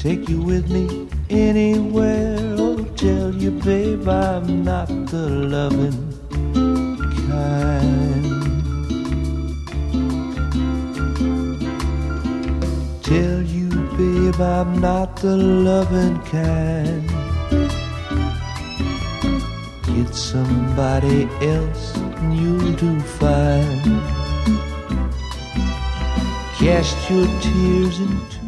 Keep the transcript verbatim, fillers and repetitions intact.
take you with me anywhere. Oh, tell you, babe, I'm not the loving kind. Tell you, babe, I'm not the loving kind. Get somebody else and you'll do fine. Cast your tears into